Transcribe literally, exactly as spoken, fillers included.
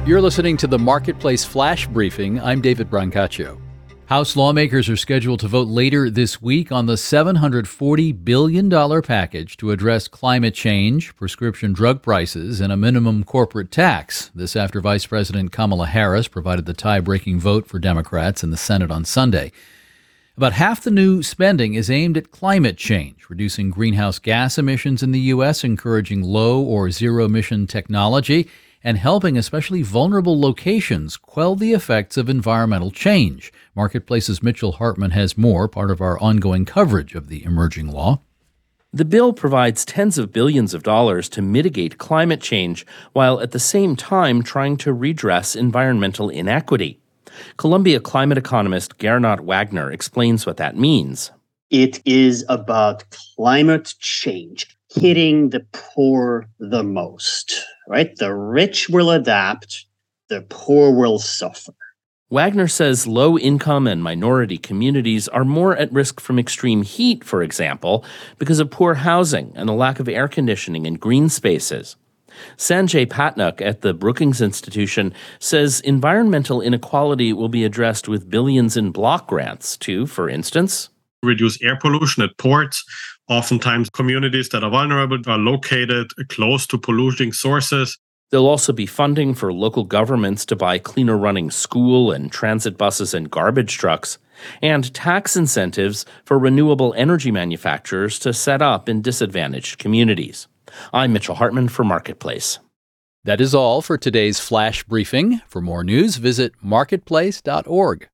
You're listening to the Marketplace Flash Briefing. I'm David Brancaccio. House lawmakers are scheduled to vote later this week on the seven hundred forty billion dollars package to address climate change, prescription drug prices, and a minimum corporate tax. This after Vice President Kamala Harris provided the tie-breaking vote for Democrats in the Senate on Sunday. About half the new spending is aimed at climate change, reducing greenhouse gas emissions in the U S, encouraging low or zero-emission technology, and helping especially vulnerable locations quell the effects of environmental change. Marketplace's Mitchell Hartman has more, part of our ongoing coverage of the emerging law. The bill provides tens of billions of dollars to mitigate climate change, while at the same time trying to redress environmental inequity. Columbia climate economist Gernot Wagner explains what that means. It is about climate change hitting the poor the most, right? The rich will adapt, the poor will suffer. Wagner says low-income and minority communities are more at risk from extreme heat, for example, because of poor housing and a lack of air conditioning and green spaces. Sanjay Patnaik at the Brookings Institution says environmental inequality will be addressed with billions in block grants to, for instance, reduce air pollution at ports. Oftentimes, communities that are vulnerable are located close to polluting sources. There'll also be funding for local governments to buy cleaner running school and transit buses and garbage trucks, and tax incentives for renewable energy manufacturers to set up in disadvantaged communities. I'm Mitchell Hartman for Marketplace. That is all for today's Flash Briefing. For more news, visit marketplace dot org.